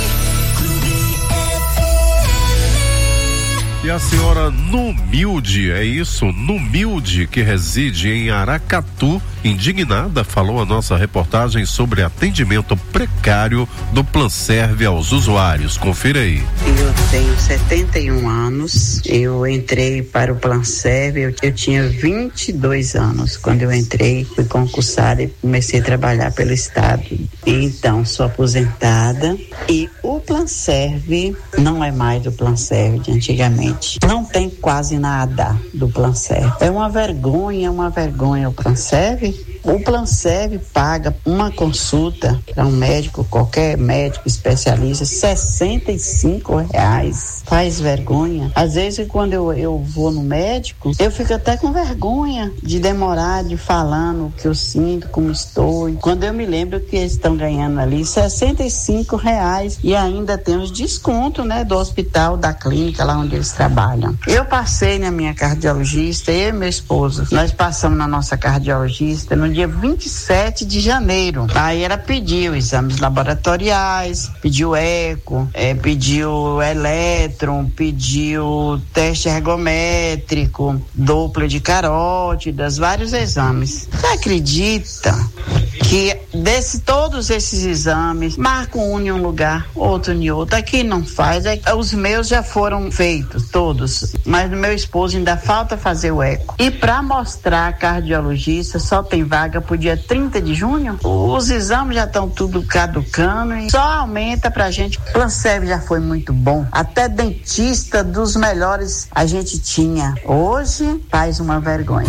E a senhora Numilde, é isso? Numilde, que reside em Aracatu, indignada, falou a nossa reportagem sobre atendimento precário do Planserve aos usuários. Confira aí. Eu tenho 71 anos, eu entrei para o Planserve, eu tinha 22 anos quando eu entrei, fui concursada e comecei a trabalhar pelo Estado. Então, sou aposentada e o Planserve não é mais o Planserve de antigamente. Não tem quase nada do Planserve. É uma vergonha o Planserve. O Planserve paga uma consulta para um médico, qualquer médico especialista, R$65. Faz vergonha. Às vezes, quando eu vou no médico, eu fico até com vergonha de demorar, de falando o que eu sinto, como estou. E quando eu me lembro que eles estão ganhando ali R$65 e ainda tem os descontos, né, do hospital, da clínica, lá onde eles trabalham. Eu passei na minha cardiologista, eu e meu esposo, nós passamos na nossa cardiologista no dia 27 de janeiro. Aí ela pediu exames laboratoriais, pediu eco, pediu elétron, pediu teste ergométrico, Doppler de carótidas, vários exames. Você acredita que todos esses exames, marca um em um lugar, outro em outro, aqui não faz, os meus já foram feitos, todos, mas no meu esposo ainda falta fazer o eco. E para mostrar a cardiologista, só tem vaga pro dia 30 de junho, os exames já estão tudo caducando e só aumenta pra gente. O Planserve já foi muito bom, até dentista dos melhores a gente tinha, hoje faz uma vergonha.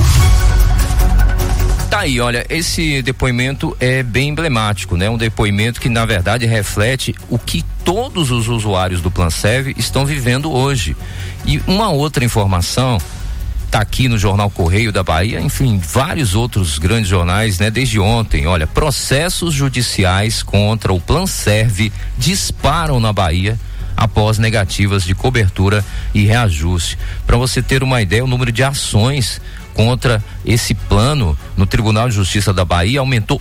Tá aí, olha, esse depoimento é bem emblemático, né? Um depoimento que na verdade reflete o que todos os usuários do Planserve estão vivendo hoje. E uma outra informação tá aqui no Jornal Correio da Bahia, enfim, vários outros grandes jornais, né? Desde ontem, olha, processos judiciais contra o Planserve disparam na Bahia após negativas de cobertura e reajuste. Para você ter uma ideia, o número de ações contra esse plano no Tribunal de Justiça da Bahia aumentou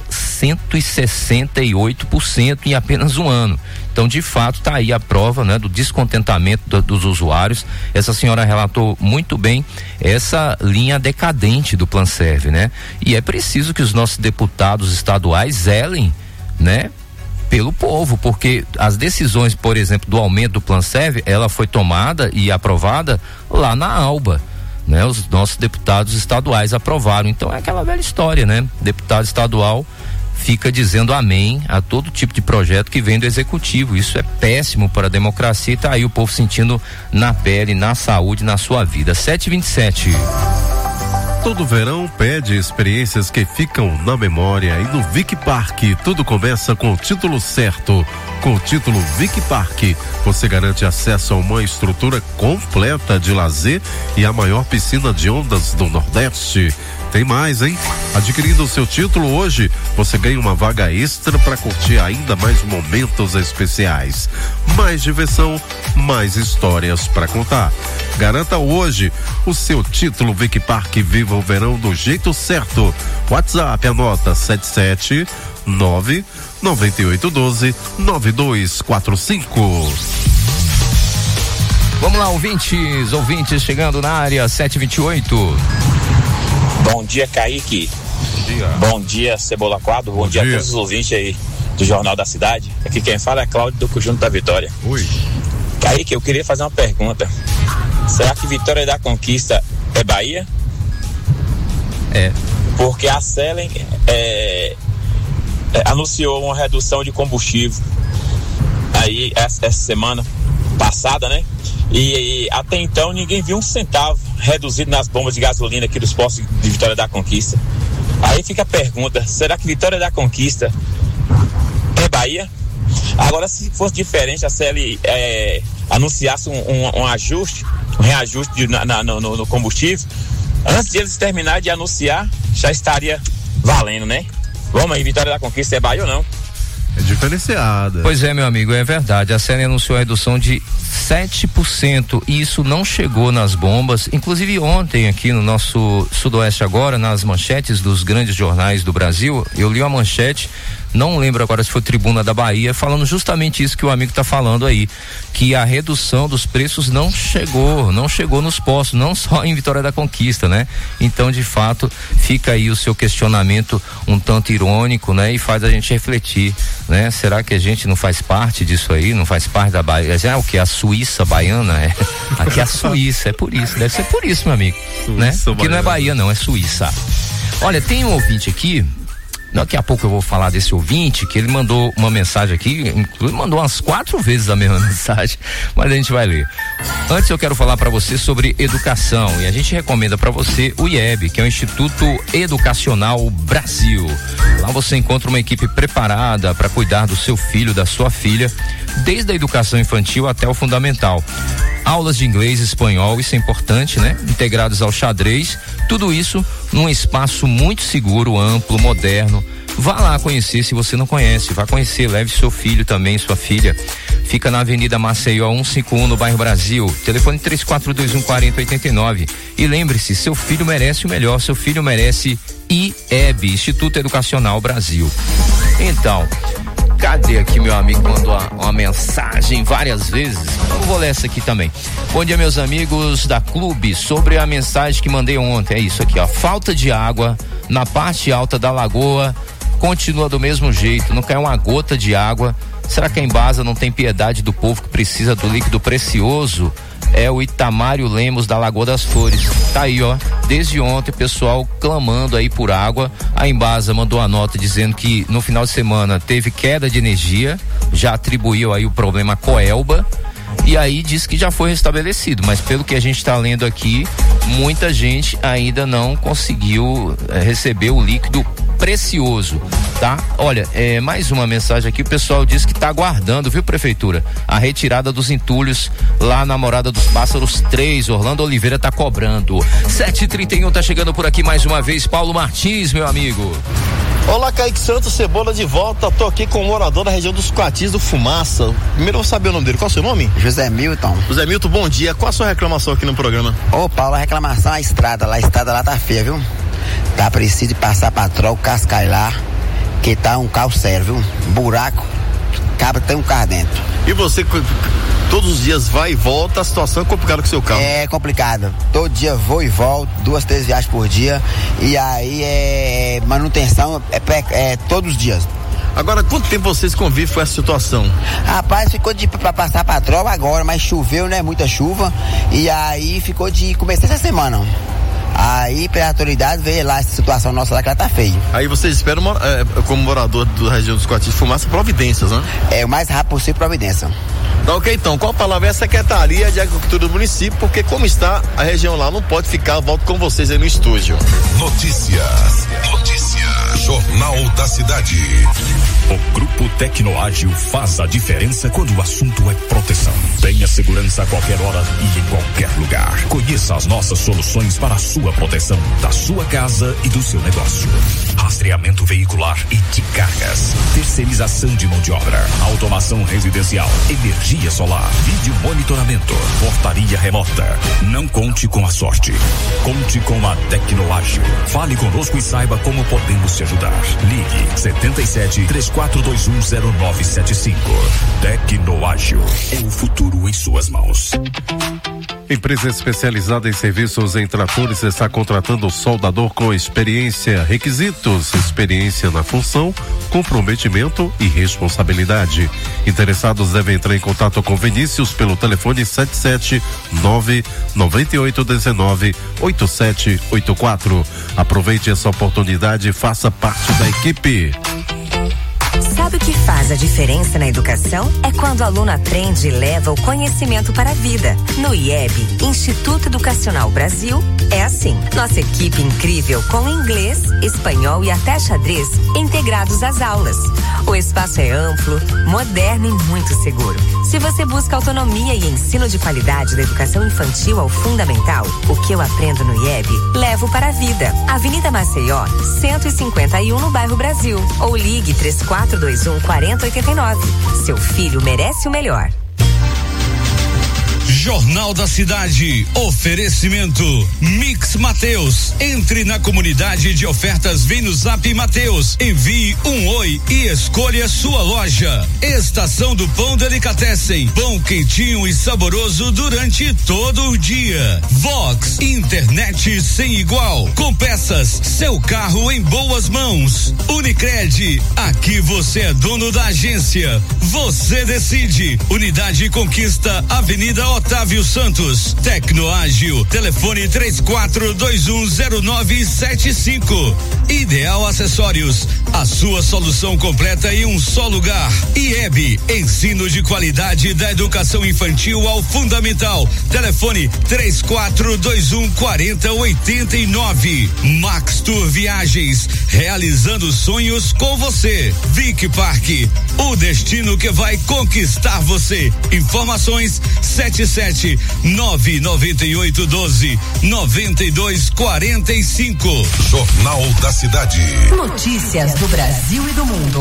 168% em apenas um ano. Então, de fato, está aí a prova, né, do descontentamento dos usuários. Essa senhora relatou muito bem essa linha decadente do Planserve, né? E é preciso que os nossos deputados estaduais zelem, né, pelo povo, porque as decisões, por exemplo, do aumento do Planserve, ela foi tomada e aprovada lá na ALBA, né? Os nossos deputados estaduais aprovaram. Então é aquela velha história, né? Deputado estadual fica dizendo amém a todo tipo de projeto que vem do executivo. Isso é péssimo para a democracia e tá aí o povo sentindo na pele, na saúde, na sua vida. 7h27. Todo verão pede experiências que ficam na memória, e no Vic Park tudo começa com o título certo. Com o título Vic Park, você garante acesso a uma estrutura completa de lazer e a maior piscina de ondas do Nordeste. Tem mais, hein? Adquirindo o seu título hoje, você ganha uma vaga extra para curtir ainda mais momentos especiais. Mais diversão, mais histórias para contar. Garanta hoje o seu título Vic Park. Viva o verão do jeito certo. WhatsApp, anota 77998129245. Vamos lá, ouvintes chegando na área, 7h28. Bom dia, Kaique. Bom dia, Cebola Quadro. Bom dia a todos os ouvintes aí do Jornal da Cidade. Aqui quem fala é Cláudio do Conjunto da Vitória. Oi. Kaique, eu queria fazer uma pergunta. Será que Vitória da Conquista é Bahia? É. Porque a Selen anunciou uma redução de combustível aí essa semana. passada, né? E até então ninguém viu um centavo reduzido nas bombas de gasolina aqui dos postos de Vitória da Conquista. Aí fica a pergunta, será que Vitória da Conquista é Bahia? Agora, se fosse diferente, a CL anunciasse um ajuste, um reajuste no combustível, antes de eles terminarem de anunciar, já estaria valendo, né? Vamos aí, Vitória da Conquista é Bahia ou não? É diferenciada. Pois é, meu amigo, é verdade. A CL anunciou a redução de 7% e isso não chegou nas bombas. Inclusive ontem aqui no nosso Sudoeste Agora, nas manchetes dos grandes jornais do Brasil, eu li uma manchete, não lembro agora se foi Tribuna da Bahia, falando justamente isso que o amigo está falando aí, que a redução dos preços não chegou nos postos, não só em Vitória da Conquista, né? Então, de fato, fica aí o seu questionamento um tanto irônico, né? E faz a gente refletir, né? Será que a gente não faz parte disso aí? Não faz parte da Bahia? É o que? A Suíça baiana? É. Aqui é a Suíça, é por isso, deve ser por isso, meu amigo, Suíça, né? Porque não é Bahia não, é Suíça. Olha, tem um ouvinte aqui, daqui a pouco eu vou falar desse ouvinte, que ele mandou uma mensagem aqui, inclusive mandou umas 4 vezes a mesma mensagem, mas a gente vai ler. Antes eu quero falar para você sobre educação e a gente recomenda para você o IEB, que é o Instituto Educacional Brasil. Lá você encontra uma equipe preparada para cuidar do seu filho, da sua filha, desde a educação infantil até o fundamental. Aulas de inglês e espanhol, isso é importante, né? Integrados ao xadrez, tudo isso num espaço muito seguro, amplo, moderno. Vá lá conhecer se você não conhece, vá conhecer, leve seu filho também, sua filha. Fica na Avenida Maceió 151, no bairro Brasil. Telefone 3421-4089. E lembre-se, seu filho merece o melhor, seu filho merece IEB, Instituto Educacional Brasil. Então, cadê aqui meu amigo que mandou uma mensagem várias vezes? Eu vou ler essa aqui também. Bom dia, meus amigos da Clube, sobre a mensagem que mandei ontem, é isso aqui, ó. Falta de água na parte alta da lagoa continua do mesmo jeito, não cai uma gota de água. Será que a Embasa não tem piedade do povo que precisa do líquido precioso? É o Itamário Lemos da Lagoa das Flores. Tá aí, ó, desde ontem o pessoal clamando aí por água. A Embasa mandou a nota dizendo que no final de semana teve queda de energia, já atribuiu aí o problema à Coelba e aí diz que já foi restabelecido, mas pelo que a gente está lendo aqui, muita gente ainda não conseguiu receber o líquido precioso, tá? Olha, mais uma mensagem aqui, o pessoal diz que tá aguardando, viu, prefeitura? A retirada dos entulhos lá na Morada dos Pássaros 3, Orlando Oliveira tá cobrando. 7h31, tá chegando por aqui mais uma vez, Paulo Martins, meu amigo. Olá, Kaique Santos, Cebola de volta, tô aqui com um morador da região dos Coatis do Fumaça. Primeiro eu vou saber o nome dele, qual é o seu nome? José Milton. José Milton, bom dia, qual a sua reclamação aqui no programa? Ô Paulo, a reclamação é a estrada lá tá feia, viu? Tá preciso de passar patrol, cascai lá, que tá um carro sério, viu? Buraco, cabra tem um carro dentro. E você, todos os dias vai e volta, a situação é complicada com o seu carro? É complicado, todo dia vou e volto, 2, 3 viagens por dia, e aí manutenção é todos os dias. Agora, quanto tempo vocês convivem com essa situação? Rapaz, ficou pra passar patrol agora, mas choveu, né? Muita chuva, e aí ficou de começar essa semana. Aí, pela autoridade, veio lá essa situação nossa lá que ela tá feia. Aí vocês esperam, como morador da região dos Coatis de Fumaça, providências, né? O mais rápido possível, providência. Tá ok, então, qual a palavra é a Secretaria de Agricultura do município, porque como está a região lá, não pode ficar, volto com vocês aí no estúdio. Notícia, Jornal da Cidade. O Grupo Tecnoágil faz a diferença quando o assunto é proteção. Tenha segurança a qualquer hora e em qualquer lugar. Conheça as nossas soluções para a sua proteção, da sua casa e do seu negócio. Rastreamento veicular e de cargas. Terceirização de mão de obra. Automação residencial. Energia solar. Vídeo monitoramento. Portaria remota. Não conte com a sorte. Conte com a Tecnoágil. Fale conosco e saiba como podemos te ajudar. Ligue 77-3421-0975. Tecnoágil. É o futuro em suas mãos. Empresa especializada em serviços em tratores está contratando soldador com experiência. Requisitos: experiência na função, comprometimento e responsabilidade. Interessados devem entrar em contato com Vinícius pelo telefone 779-9819-8784. Aproveite essa oportunidade e faça parte da equipe. Sabe Sabe o que faz a diferença na educação? É quando o aluno aprende e leva o conhecimento para a vida. No IEB, Instituto Educacional Brasil, é assim. Nossa equipe incrível com inglês, espanhol e até xadrez integrados às aulas. O espaço é amplo, moderno e muito seguro. Se você busca autonomia e ensino de qualidade da educação infantil ao fundamental, o que eu aprendo no IEB, levo para a vida. Avenida Maceió, 151 no bairro Brasil. Ou ligue 3421-4089. Seu filho merece o melhor. Jornal da Cidade. Oferecimento Mix Mateus. Entre na comunidade de ofertas, vem no Zap Mateus. Envie um oi e escolha sua loja. Estação do Pão Delicatessen. Pão quentinho e saboroso durante todo o dia. Vox, internet sem igual. Com peças, seu carro em boas mãos. Unicred, aqui você é dono da agência. Você decide. Unidade Conquista, Avenida Otávio Santos. Tecnoágil, telefone 34210975. Ideal Acessórios, a sua solução completa em um só lugar. IEB, ensino de qualidade da educação infantil ao fundamental. Telefone 34214089. Max Tour Viagens, realizando sonhos com você. Vic Parque, o destino que vai conquistar você. Informações 77998129245. Jornal da Cidade. Notícias do Brasil e do mundo.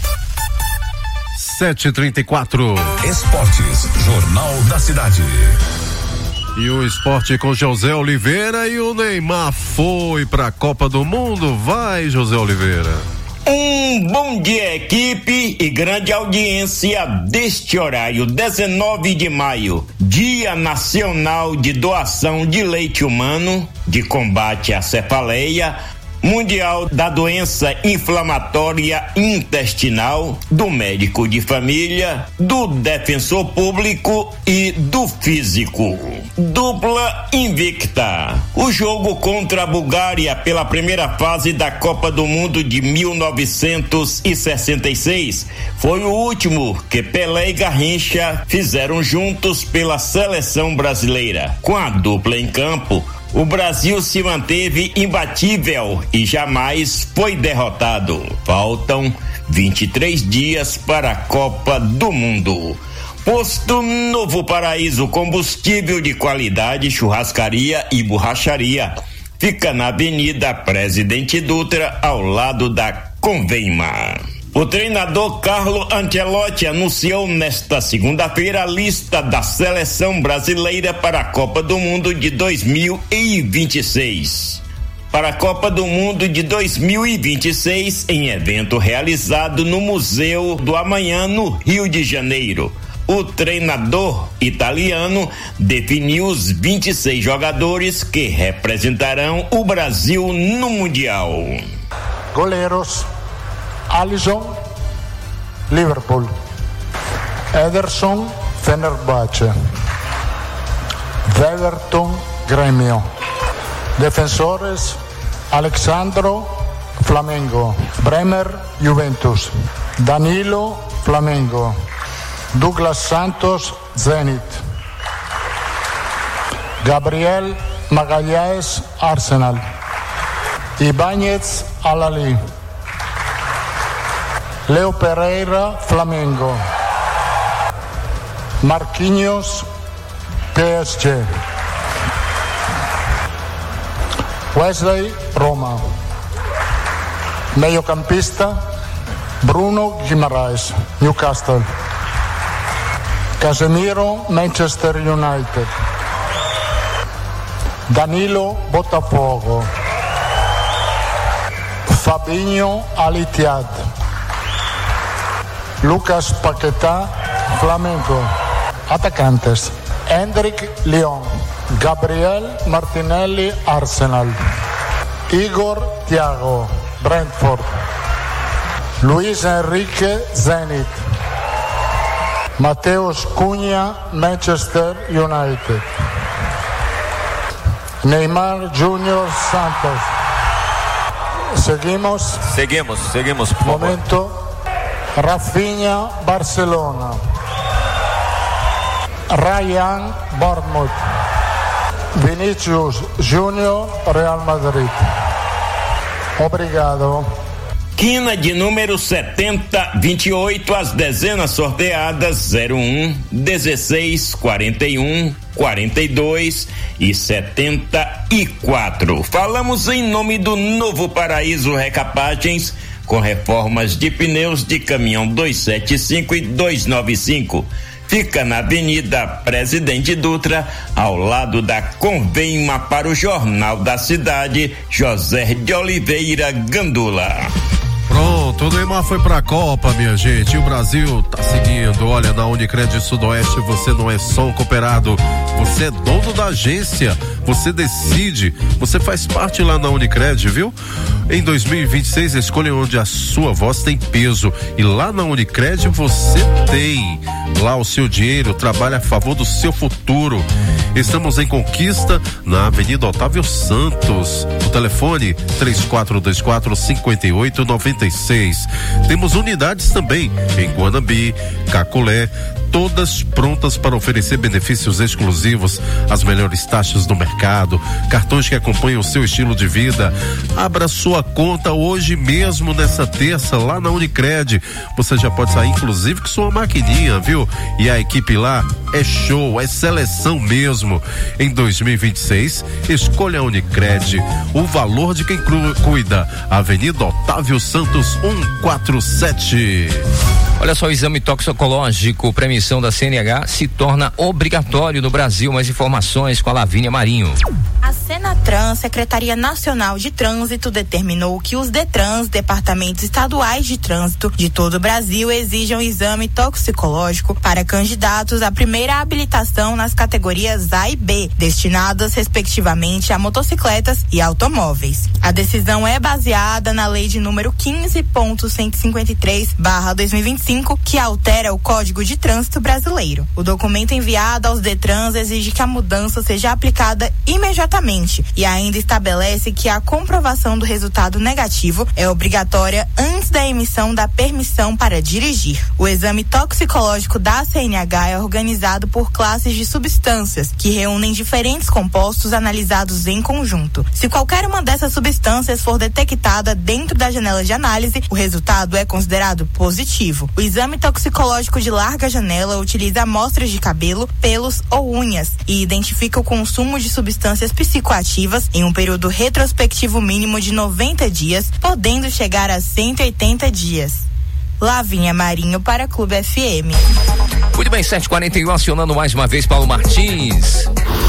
7h34. Esportes, Jornal da Cidade. E o esporte com José Oliveira, e o Neymar foi pra Copa do Mundo. Vai, José Oliveira. Um bom dia, equipe, e grande audiência deste horário. 19 de maio, Dia Nacional de Doação de Leite Humano, de combate à cefaleia, Mundial da Doença Inflamatória Intestinal, do médico de família, do defensor público e do físico. Dupla invicta. O jogo contra a Bulgária pela primeira fase da Copa do Mundo de 1966 foi o último que Pelé e Garrincha fizeram juntos pela seleção brasileira. Com a dupla em campo, o Brasil se manteve imbatível e jamais foi derrotado. Faltam 23 dias para a Copa do Mundo. Posto Novo Paraíso, combustível de qualidade, churrascaria e borracharia. Fica na Avenida Presidente Dutra, ao lado da Convenma. O treinador Carlo Ancelotti anunciou nesta segunda-feira a lista da seleção brasileira para a Copa do Mundo de 2026. Para a Copa do Mundo de 2026, em evento realizado no Museu do Amanhã, no Rio de Janeiro, o treinador italiano definiu os 26 jogadores que representarão o Brasil no Mundial. Goleiros: Alisson, Liverpool; Ederson, Fenerbahçe; Everton, Grêmio; Defensores: Alexandro, Flamengo; Bremer, Juventus; Danilo, Flamengo; Douglas Santos, Zenit; Gabriel Magalhães, Arsenal; Ibáñez, Al-Ahly; Leo Pereira, Flamengo; Marquinhos, PSG; Wesley, Roma; Meiocampista: Bruno Guimarães, Newcastle; Casemiro, Manchester United; Danilo, Botafogo; Fabinho, Al-Ittihad; Lucas Paquetá, Flamengo. Atacantes: Endrick, Lyon; Gabriel Martinelli, Arsenal; Igor Thiago, Brentford; Luis Enrique, Zenit; Mateus Cunha, Manchester United; Neymar Junior, Santos. Seguimos, por favor. Momento. Rafinha, Barcelona. Ryan, Bournemouth. Vinícius Júnior, Real Madrid. Obrigado. Quina de número 7028, as dezenas sorteadas 01, 16, 41, 42 e 74. Falamos em nome do Novo Paraíso Recapagens, com reformas de pneus de caminhão 275 e 295. Fica na Avenida Presidente Dutra, ao lado da Convenma, para o Jornal da Cidade, José de Oliveira Gandula. Pronto, o Neymar foi pra Copa, minha gente, e o Brasil tá seguindo. Olha, na Unicred Sudoeste você não é só um cooperado, você é dono da agência, você decide, você faz parte lá na Unicred, viu? Em 2026, escolha onde a sua voz tem peso, e lá na Unicred você tem. Lá o seu dinheiro trabalha a favor do seu futuro. Estamos em Conquista, na Avenida Otávio Santos. O telefone 3424-5896. Temos unidades também em Guanambi, Caculé, todas prontas para oferecer benefícios exclusivos, as melhores taxas do mercado, cartões que acompanham o seu estilo de vida. Abra sua conta hoje mesmo, nessa terça, lá na Unicred. Você já pode sair, inclusive, com sua maquininha, viu? E a equipe lá é show, é seleção mesmo. Em 2026, escolha a Unicred, o valor de quem cuida. Avenida Otávio Santos 147. Olha só, o exame toxicológico para emissão da CNH se torna obrigatório no Brasil. Mais informações com a Lavínia Marinho. A Senatran, Secretaria Nacional de Trânsito, determinou que os DETRANs, Departamentos Estaduais de Trânsito de todo o Brasil, exijam exame toxicológico para candidatos à primeira habilitação nas categorias A e B, destinadas respectivamente a motocicletas e automóveis. A decisão é baseada na lei de número 15.153/2025, que altera o Código de Trânsito Brasileiro. O documento enviado aos DETRANs exige que a mudança seja aplicada imediatamente e ainda estabelece que a comprovação do resultado negativo é obrigatória antes da emissão da permissão para dirigir. O exame toxicológico da CNH é organizado por classes de substâncias que reúnem diferentes compostos analisados em conjunto. Se qualquer uma dessas substâncias for detectada dentro da janela de análise, o resultado é considerado positivo. O exame toxicológico de larga janela utiliza amostras de cabelo, pelos ou unhas e identifica o consumo de substâncias psicoativas em um período retrospectivo mínimo de 90 dias, podendo chegar a 180 dias. Lavínia Marinho para Clube FM. Muito bem, 7h41, acionando mais uma vez Paulo Martins.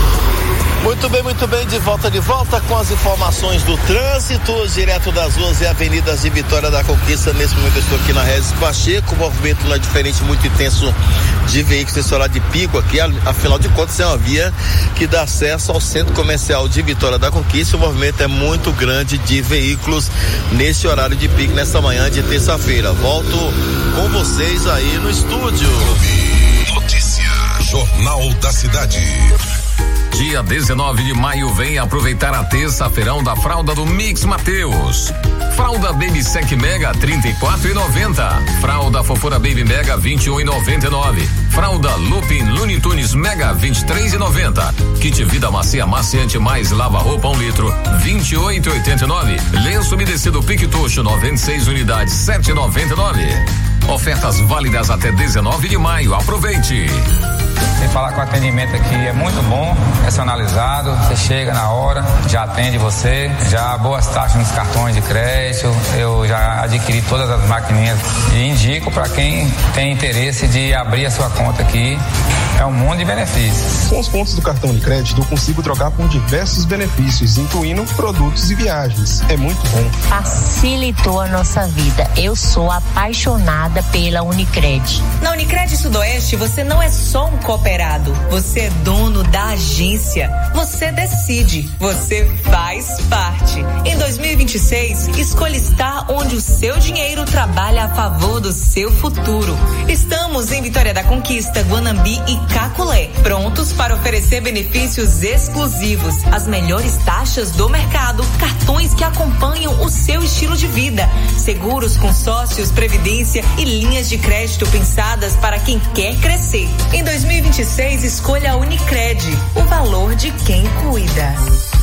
Muito bem, de volta com as informações do trânsito, direto das ruas e avenidas de Vitória da Conquista. Nesse momento eu estou aqui na Regis Pacheco, o movimento não é diferente, muito intenso de veículos nesse horário de pico aqui, afinal de contas é uma via que dá acesso ao centro comercial de Vitória da Conquista. O movimento é muito grande de veículos nesse horário de pico, nessa manhã de terça-feira. Volto com vocês aí no estúdio. Notícia, Jornal da Cidade. Dia 19 de maio, vem aproveitar a terça-feirão da fralda do Mix Mateus. Fralda Baby Sec Mega 34,90. Fralda Fofura Baby Mega 21,99. Fralda Lupin Looney Tunes Mega 23,90. Kit Vida Macia Maciante mais lava roupa 1 litro 28,89. Lenço umedecido Piquetucho 96 unidades 7,99. Ofertas válidas até 19 de maio. Aproveite. Sem falar que o atendimento aqui é muito bom, personalizado, você chega na hora, já atende você, já boas taxas nos cartões de crédito, eu já adquiri todas as maquininhas e indico para quem tem interesse de abrir a sua conta aqui, é um mundo de benefícios. Com os pontos do cartão de crédito eu consigo trocar por diversos benefícios, incluindo produtos e viagens, é muito bom. Facilitou a nossa vida, eu sou apaixonada pela Unicred. Na Unicred Sudoeste você não é só um cooperado, cooperado. Você é dono da agência. Você decide. Você faz parte. Em 2026, escolha estar onde o seu dinheiro trabalha a favor do seu futuro. Estamos em Vitória da Conquista, Guanambi e Caculé, prontos para oferecer benefícios exclusivos, as melhores taxas do mercado, cartões que acompanham o seu estilo de vida, seguros, consórcios, previdência e linhas de crédito pensadas para quem quer crescer. Em 2026, escolha a Unicred, o valor de quem cuida.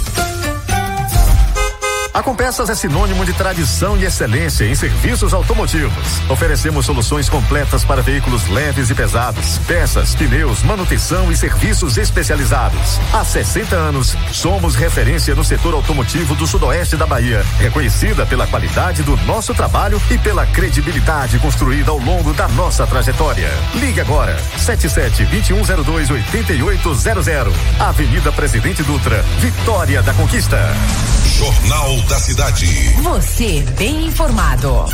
A Compeças é sinônimo de tradição e excelência em serviços automotivos. Oferecemos soluções completas para veículos leves e pesados, peças, pneus, manutenção e serviços especializados. Há 60 anos, somos referência no setor automotivo do sudoeste da Bahia, reconhecida pela qualidade do nosso trabalho e pela credibilidade construída ao longo da nossa trajetória. Ligue agora, 77-2102-8800. Avenida Presidente Dutra, Vitória da Conquista. Jornal da Cidade. Você bem informado.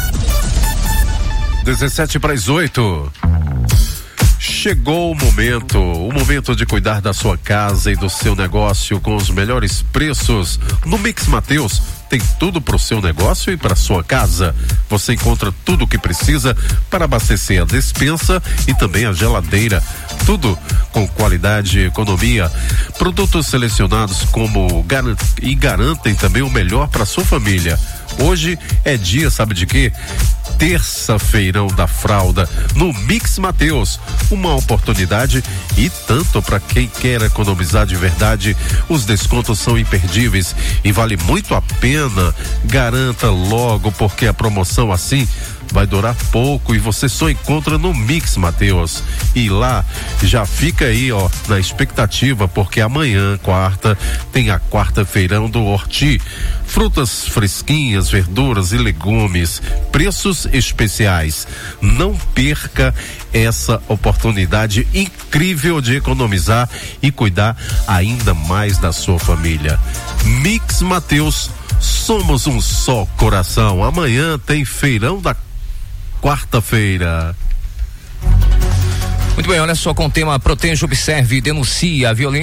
7:17. Chegou o momento de cuidar da sua casa e do seu negócio com os melhores preços. No Mix Mateus tem tudo para o seu negócio e para sua casa. Você encontra tudo o que precisa para abastecer a despensa e também a geladeira. Tudo com qualidade e economia. Produtos selecionados e garantem também o melhor para sua família. Hoje é dia, sabe de quê? Terça-feirão da fralda no Mix Mateus, uma oportunidade e tanto para quem quer economizar de verdade. Os descontos são imperdíveis e vale muito a pena. Garanta logo, porque a promoção assim vai durar pouco e você só encontra no Mix Mateus. E lá já fica aí, ó, na expectativa, porque amanhã, quarta, tem a quarta-feirão do Horti. Frutas fresquinhas, verduras e legumes, preços especiais. Não perca essa oportunidade incrível de economizar e cuidar ainda mais da sua família. Mix Mateus, somos um só coração. Amanhã tem feirão da quarta-feira. Muito bem, olha só, com o tema Proteja, Observe e Denuncie a Violência